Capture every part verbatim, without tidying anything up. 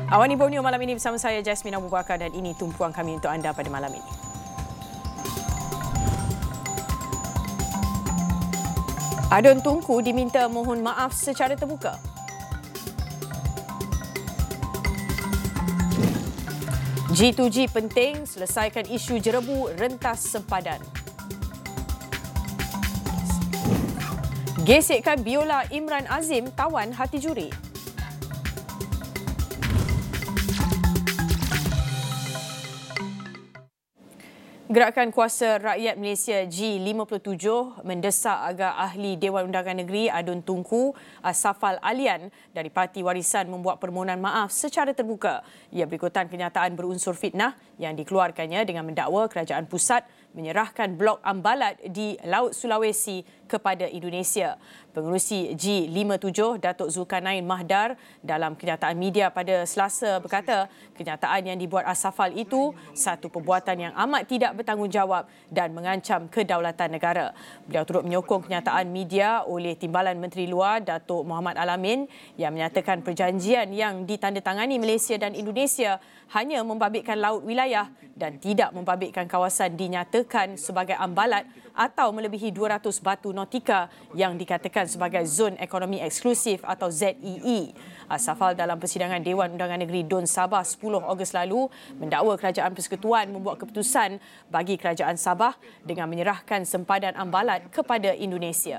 Awani Borneo malam ini bersama saya Jasmine Abu Bakar dan ini tumpuan kami untuk anda pada malam ini. Adun Tunku diminta mohon maaf secara terbuka. G dua G penting, selesaikan isu jerebu rentas sempadan. Gesekkan biola Imran Azim tawan hati juri. Gerakan Kuasa Rakyat Malaysia G lima puluh tujuh mendesak agar Ahli Dewan Undangan Negeri Adun Tunku Safal Alian dari Parti Warisan membuat permohonan maaf secara terbuka. Ia berikutan kenyataan berunsur fitnah yang dikeluarkannya dengan mendakwa Kerajaan Pusat menyerahkan blok Ambalat di Laut Sulawesi kepada Indonesia. Pengerusi G lima puluh tujuh Datuk Zulkarnain Mahdar dalam kenyataan media pada Selasa berkata kenyataan yang dibuat Asafal itu satu perbuatan yang amat tidak bertanggungjawab dan mengancam kedaulatan negara. Beliau turut menyokong kenyataan media oleh Timbalan Menteri Luar Datuk Muhammad Al-Amin yang menyatakan perjanjian yang ditandatangani Malaysia dan Indonesia hanya membabitkan laut wilayah dan tidak membabitkan kawasan dinyatakan sebagai ambalat atau melebihi dua ratus batu nautika yang dikatakan sebagai Zon Ekonomi Eksklusif atau Z E E. Asafal dalam persidangan Dewan Undangan Negeri Dun Sabah sepuluh Ogos lalu mendakwa Kerajaan Persekutuan membuat keputusan bagi Kerajaan Sabah dengan menyerahkan sempadan ambalat kepada Indonesia.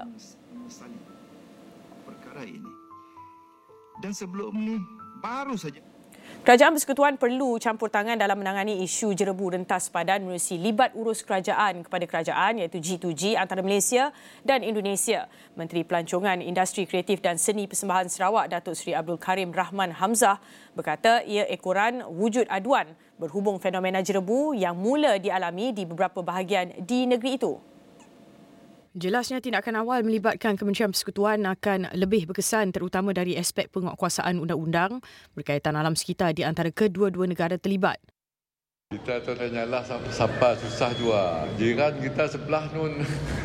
Perkara ini. Dan sebelum ini baru saja Kerajaan Persekutuan perlu campur tangan dalam menangani isu jerebu rentas sempadan menerusi libat urus kerajaan kepada kerajaan iaitu G dua G antara Malaysia dan Indonesia. Menteri Pelancongan, Industri Kreatif dan Seni Persembahan Sarawak Datuk Seri Abdul Karim Rahman Hamzah berkata ia ekoran wujud aduan berhubung fenomena jerebu yang mula dialami di beberapa bahagian di negeri itu. Jelasnya tindakan awal melibatkan Kementerian Persekutuan akan lebih berkesan terutama dari aspek penguatkuasaan undang-undang berkaitan alam sekitar di antara kedua-dua negara terlibat. Kita tak tanyalah siapa susah jua. Jiran kita sebelah nun.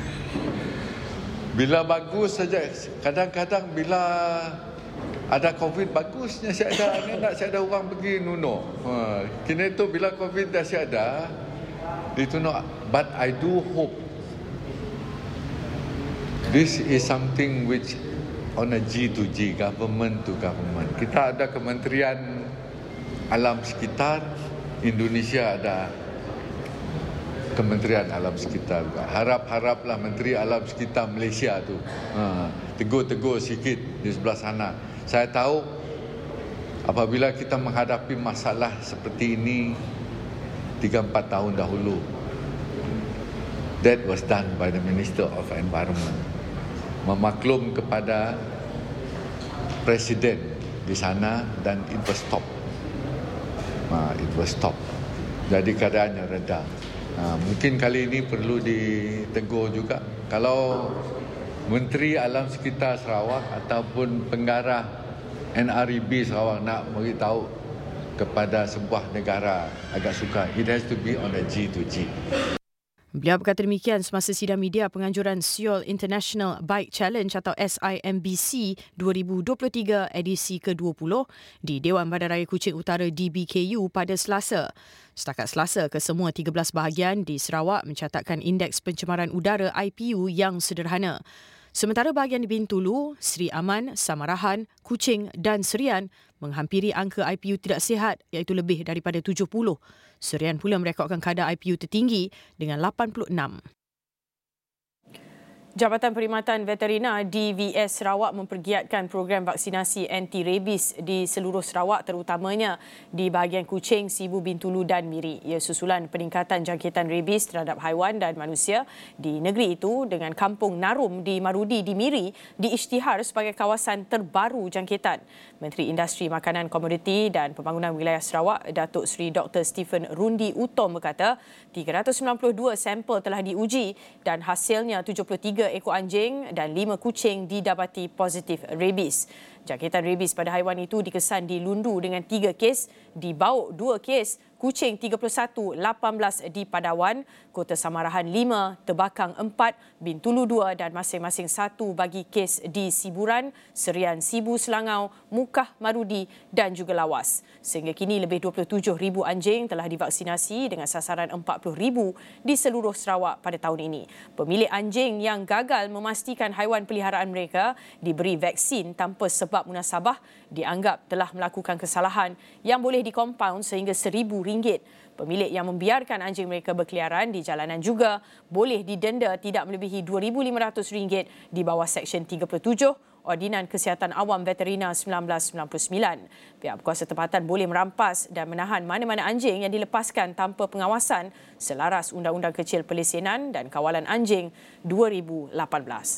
Bila bagus saja, kadang-kadang bila ada COVID bagusnya saya ada nak saya ada orang pergi nuno. Ha, kini tu bila COVID dah saya ada dituno, but I do hope this is something which on a G dua G, government to government. Kita ada Kementerian Alam Sekitar, Indonesia ada Kementerian Alam Sekitar juga. Harap-haraplah Menteri Alam Sekitar Malaysia tu ha, tegur-tegur sikit di sebelah sana. Saya tahu apabila kita menghadapi masalah seperti ini tiga empat tahun dahulu, that was done by the Minister of Environment. Memaklum kepada Presiden di sana dan it was stop. Ha, it was stop. Jadi keadaannya reda. Ha, mungkin kali ini perlu ditegur juga. Kalau Menteri Alam Sekitar Sarawak ataupun Pengarah N R E B Sarawak nak beritahu kepada sebuah negara agak sukar, it has to be on a G dua G. Beliau berkata demikian semasa sidang media penganjuran Seoul International Bike Challenge atau S I M B C dua ribu dua puluh tiga edisi ke dua puluh di Dewan Bandaraya Kuching Utara D B K U pada Selasa. Setakat Selasa, kesemua tiga belas bahagian di Sarawak mencatatkan indeks pencemaran udara I P U yang sederhana. Sementara bahagian di Bintulu, Seri Aman, Samarahan, Kuching dan Serian menghampiri angka I P U tidak sihat iaitu lebih daripada tujuh puluh. Serian pula merekodkan kadar I P U tertinggi dengan lapan puluh enam. Jabatan Perkhidmatan Veterina D V S Sarawak mempergiatkan program vaksinasi anti-rabies di seluruh Sarawak terutamanya di bahagian Kuching, Sibu, Bintulu dan Miri. Ia susulan peningkatan jangkitan rabies terhadap haiwan dan manusia di negeri itu dengan kampung Narum di Marudi di Miri diisytihar sebagai kawasan terbaru jangkitan. Menteri Industri Makanan, Komoditi dan Pembangunan Wilayah Sarawak Datuk Seri Doktor Stephen Rundi Utom berkata tiga ratus sembilan puluh dua sampel telah diuji dan hasilnya tujuh puluh tiga ekor anjing dan lima kucing didapati positif rabies. Jangkitan rabies pada haiwan itu dikesan di Lundu dengan tiga kes, di Bauk dua kes, Kuching tiga puluh satu, lapan belas di Padawan, Kota Samarahan lima, Tebakang empat, Bintulu dua dan masing-masing satu bagi kes di Siburan, Serian Sibu Selangau, Mukah Marudi dan juga Lawas. Sehingga kini lebih dua puluh tujuh ribu anjing telah divaksinasi dengan sasaran empat puluh ribu di seluruh Sarawak pada tahun ini. Pemilik anjing yang gagal memastikan haiwan peliharaan mereka diberi vaksin tanpa sebab munasabah dianggap telah melakukan kesalahan yang boleh dikompaun sehingga seribu ringgit. Pemilik yang membiarkan anjing mereka berkeliaran di jalanan juga boleh didenda tidak melebihi dua ribu lima ratus ringgit di bawah Seksyen tiga puluh tujuh Ordinan Kesihatan Awam Veterina seribu sembilan ratus sembilan puluh sembilan. Pihak berkuasa tempatan boleh merampas dan menahan mana-mana anjing yang dilepaskan tanpa pengawasan selaras Undang-Undang Kecil Pelesenan dan Kawalan Anjing dua ribu lapan belas.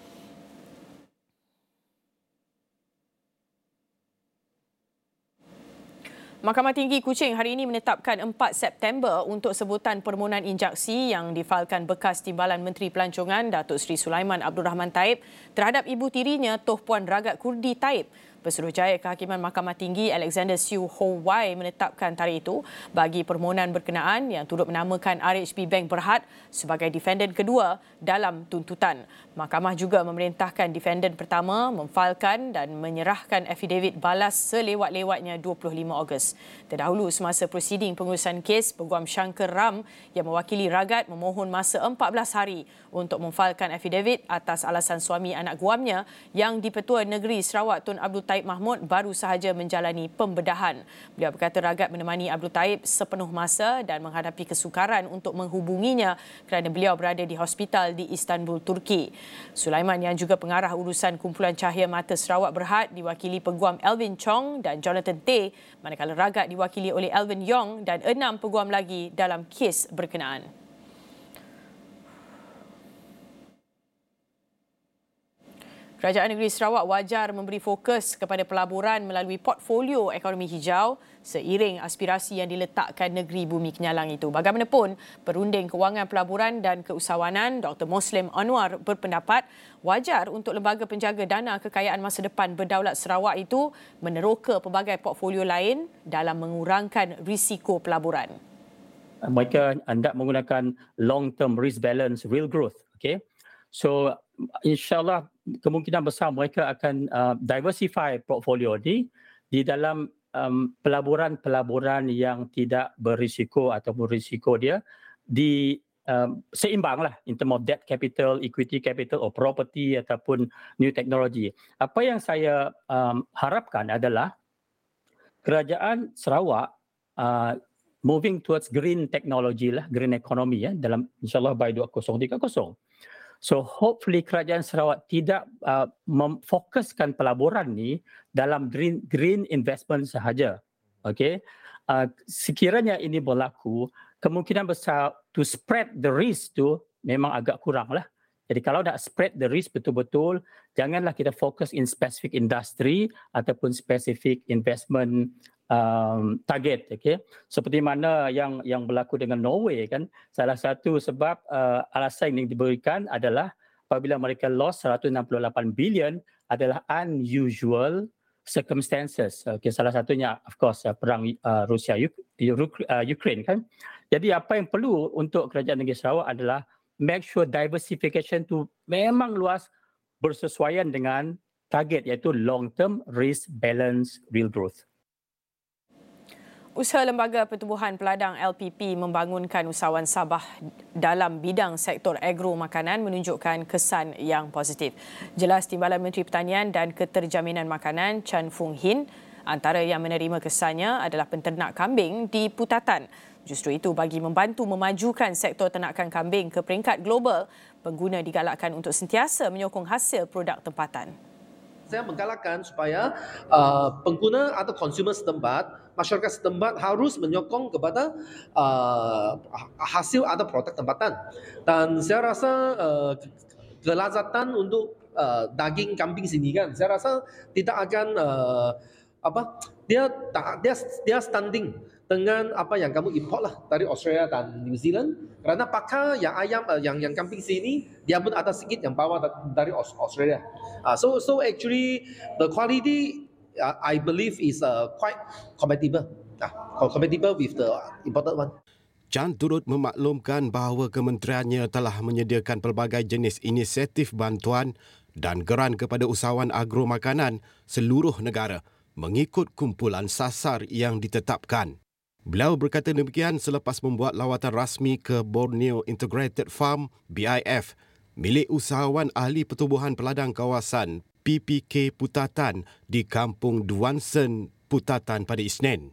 Mahkamah Tinggi Kuching hari ini menetapkan empat September untuk sebutan permohonan injaksi yang difailkan bekas Timbalan Menteri Pelancongan Datuk Seri Sulaiman Abdul Rahman Taib terhadap ibu tirinya Toh Puan Ragat Kurdi Taib. Pesuruhjaya Kehakiman Mahkamah Tinggi Alexander Siu Ho Wai menetapkan tarikh itu bagi permohonan berkenaan yang turut menamakan R H B Bank Berhad sebagai defendant kedua dalam tuntutan. Mahkamah juga memerintahkan defendant pertama memfailkan dan menyerahkan affidavit balas selewat-lewatnya dua puluh lima Ogos. Terdahulu semasa prosiding pengurusan kes, Peguam Shankar Ram yang mewakili Ragat memohon masa empat belas hari untuk memfailkan affidavit atas alasan suami anak guamnya yang di-Pertua Negeri Sarawak Tun Abdul Taib Mahmud baru sahaja menjalani pembedahan. Beliau berkata Ragat menemani Abdul Taib sepenuh masa dan menghadapi kesukaran untuk menghubunginya kerana beliau berada di hospital di Istanbul, Turki. Sulaiman yang juga pengarah urusan Kumpulan Cahaya Mata Sarawak Berhad diwakili Peguam Alvin Chong dan Jonathan Tay, manakala Ragat diwakili oleh Alvin Yong dan enam peguam lagi dalam kes berkenaan. Kerajaan Negeri Sarawak wajar memberi fokus kepada pelaburan melalui portfolio ekonomi hijau seiring aspirasi yang diletakkan negeri bumi kenyalang itu. Bagaimanapun, Perunding Kewangan Pelaburan dan Keusahawanan Doktor Muslim Anwar berpendapat wajar untuk Lembaga Penjaga Dana Kekayaan Masa Depan Berdaulat Sarawak itu meneroka pelbagai portfolio lain dalam mengurangkan risiko pelaburan. Mereka hendak menggunakan long-term risk balance real growth. Okay? So, insyaAllah kemungkinan besar mereka akan uh, diversify portfolio ni di dalam um, pelaburan-pelaburan yang tidak berisiko ataupun risiko dia di um, seimbang lah in term of debt capital, equity capital or property ataupun new technology. Apa yang saya um, harapkan adalah kerajaan Sarawak uh, moving towards green technology lah, green economy ya, dalam insyaAllah by dua ribu tiga puluh. So hopefully kerajaan Sarawak tidak uh, memfokuskan pelaburan ni dalam green, green investment sahaja. Okay? Uh, sekiranya ini berlaku, kemungkinan besar to spread the risk tu memang agak kurang lah. Jadi kalau nak spread the risk betul-betul, janganlah kita fokus in specific industry ataupun specific investment um, target. Okay? Seperti mana yang yang berlaku dengan Norway kan, salah satu sebab uh, alasan yang diberikan adalah apabila mereka lost seratus enam puluh lapan bilion adalah unusual circumstances. Okay, salah satunya of course uh, perang uh, Rusia uh, Ukraine kan. Jadi apa yang perlu untuk kerajaan negeri Sarawak adalah make sure diversification tu memang luas bersesuaian dengan target iaitu long term risk balance real growth. Usaha Lembaga Pertubuhan Peladang L P P membangunkan usahawan Sabah dalam bidang sektor agro makanan menunjukkan kesan yang positif. Jelas Timbalan Menteri Pertanian dan Keterjaminan Makanan Chan Fung Hin antara yang menerima kesannya adalah penternak kambing di Putatan. Justru itu bagi membantu memajukan sektor ternakan kambing ke peringkat global, pengguna digalakkan untuk sentiasa menyokong hasil produk tempatan. Saya menggalakkan supaya uh, pengguna atau konsumer setempat, masyarakat setempat harus menyokong kepada uh, hasil atau produk tempatan. Dan saya rasa uh, kelazatan untuk uh, daging kambing sini kan, saya rasa tidak akan uh, apa dia dia dia standing dengan apa yang kamu import lah dari Australia dan New Zealand. Kerana pakar yang ayam uh, yang yang kambing sini dia pun ada sedikit yang bawa dari Australia. Uh, so so actually the quality uh, I believe is uh, quite compatible. Uh, compatible with the imported one. Chan turut memaklumkan bahawa kementeriannya telah menyediakan pelbagai jenis inisiatif bantuan dan geran kepada usahawan agro makanan seluruh negara mengikut kumpulan sasar yang ditetapkan. Beliau berkata demikian selepas membuat lawatan rasmi ke Borneo Integrated Farm B I F milik usahawan ahli pertubuhan peladang kawasan P P K Putatan di Kampung Duansen, Putatan pada Isnin.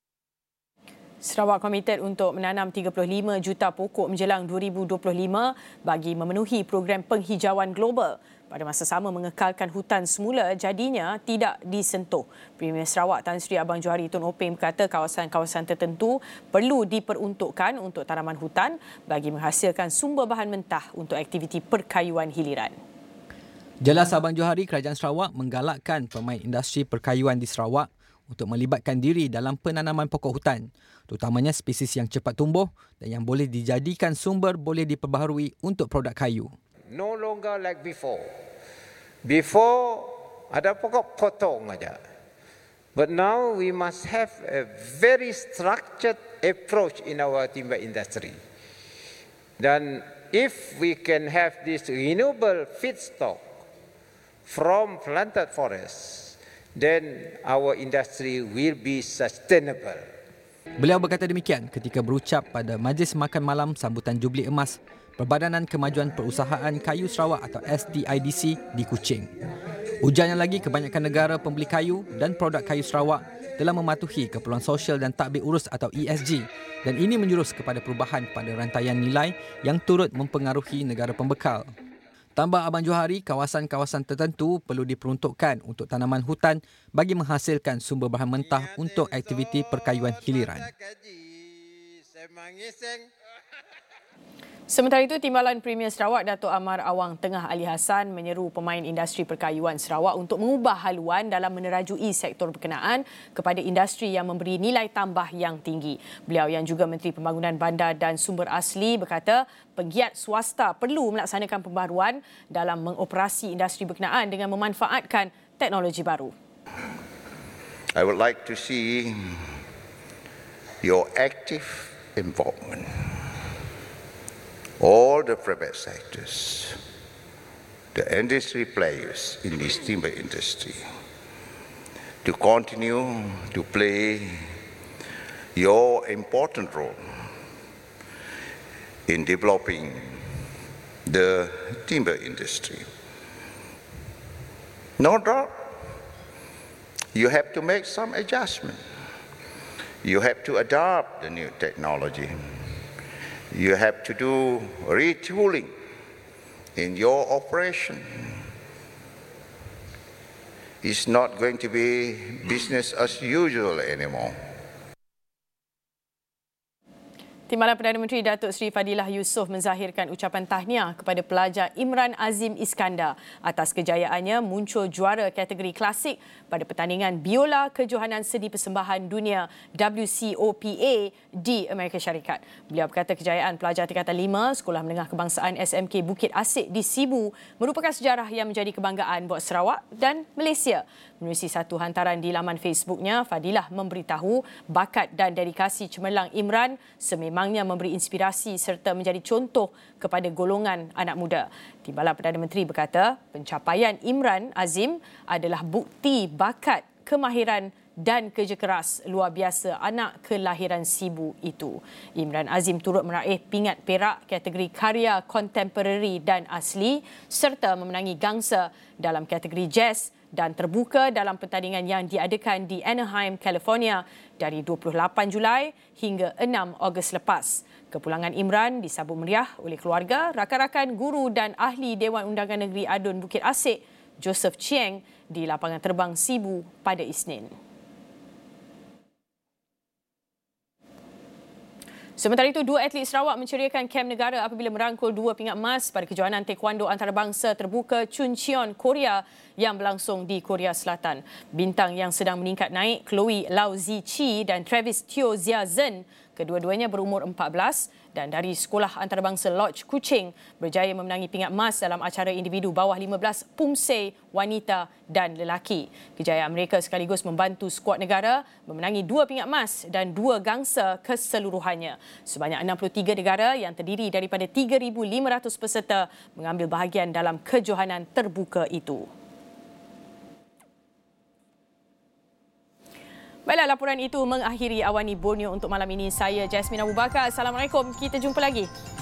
Sarawak komited untuk menanam tiga puluh lima juta pokok menjelang dua ribu dua puluh lima bagi memenuhi program penghijauan global. Pada masa sama mengekalkan hutan semula jadinya tidak disentuh. Premier Sarawak Tan Sri Abang Johari Tun Openg berkata kawasan-kawasan tertentu perlu diperuntukkan untuk tanaman hutan bagi menghasilkan sumber bahan mentah untuk aktiviti perkayuan hiliran. Jelas Abang Johari, Kerajaan Sarawak menggalakkan pemain industri perkayuan di Sarawak untuk melibatkan diri dalam penanaman pokok hutan, terutamanya spesies yang cepat tumbuh dan yang boleh dijadikan sumber boleh diperbaharui untuk produk kayu. No longer like before. Before ada pokok potong aja. But now we must have a very structured approach in our timber industry. Dan if we can have this renewable feedstock from planted forests, then our industry will be sustainable. Beliau berkata demikian ketika berucap pada Majlis Makan Malam sambutan Jubli Emas Perbadanan Kemajuan Perusahaan Kayu Sarawak atau S T I D C di Kuching. Ujarnya lagi, kebanyakan negara pembeli kayu dan produk kayu Sarawak telah mematuhi keperluan sosial dan tadbir urus atau E S G dan ini menjurus kepada perubahan pada rantaian nilai yang turut mempengaruhi negara pembekal. Tambah Abang Johari, kawasan-kawasan tertentu perlu diperuntukkan untuk tanaman hutan bagi menghasilkan sumber bahan mentah untuk aktiviti perkayuan hiliran. Sementara itu, Timbalan Premier Sarawak Datuk Amar Awang Tengah Ali Hassan menyeru pemain industri perkayuan Sarawak untuk mengubah haluan dalam menerajui sektor berkenaan kepada industri yang memberi nilai tambah yang tinggi. Beliau yang juga Menteri Pembangunan Bandar dan Sumber Asli berkata penggiat swasta perlu melaksanakan pembaharuan dalam mengoperasi industri berkenaan dengan memanfaatkan teknologi baru. I would like to see your active involvement. All the private sectors, the industry players in this timber industry, to continue to play your important role in developing the timber industry. No doubt, you have to make some adjustment. You have to adopt the new technology. You have to do retooling in your operation. It's not going to be business as usual anymore. Timbalan Perdana Menteri Datuk Seri Fadilah Yusof menzahirkan ucapan tahniah kepada pelajar Imran Azim Iskandar atas kejayaannya muncul juara kategori klasik pada pertandingan biola kejohanan sedi persembahan dunia W C O P A di Amerika Syarikat. Beliau berkata kejayaan pelajar tingkatan lima Sekolah Menengah Kebangsaan S M K Bukit Asik di Sibu merupakan sejarah yang menjadi kebanggaan buat Sarawak dan Malaysia. Menerusi satu hantaran di laman Facebooknya, Fadilah memberitahu bakat dan dedikasi cemerlang Imran sememangnya memberi inspirasi serta menjadi contoh kepada golongan anak muda. Timbalan Perdana Menteri berkata, pencapaian Imran Azim adalah bukti bakat, kemahiran dan kerja keras luar biasa anak kelahiran Sibu itu. Imran Azim turut meraih pingat perak kategori karya kontemporari dan asli serta memenangi gangsa dalam kategori jazz dan terbuka dalam pertandingan yang diadakan di Anaheim, California dari dua puluh lapan Julai hingga enam Ogos lepas. Kepulangan Imran disambut meriah oleh keluarga, rakan-rakan, guru dan ahli Dewan Undangan Negeri Adun Bukit Asik, Joseph Chieng di lapangan terbang Sibu pada Isnin. Sementara itu, dua atlet Sarawak menceriakan kem negara apabila merangkul dua pingat emas pada kejohanan taekwondo antarabangsa terbuka Chuncheon, Korea yang berlangsung di Korea Selatan. Bintang yang sedang meningkat naik, Chloe Lau Ziqi dan Travis Teo Zia Zhen, kedua-duanya berumur empat belas dan dari Sekolah Antarabangsa Lodge Kuching, berjaya memenangi pingat emas dalam acara individu bawah lima belas Pumsei wanita dan lelaki. Kejayaan mereka sekaligus membantu skuad negara memenangi dua pingat emas dan dua gangsa keseluruhannya. Sebanyak enam puluh tiga negara yang terdiri daripada tiga ribu lima ratus peserta mengambil bahagian dalam kejohanan terbuka itu. Baiklah, laporan itu mengakhiri Awani Borneo untuk malam ini. Saya Jasmine Abu Bakar. Assalamualaikum. Kita jumpa lagi.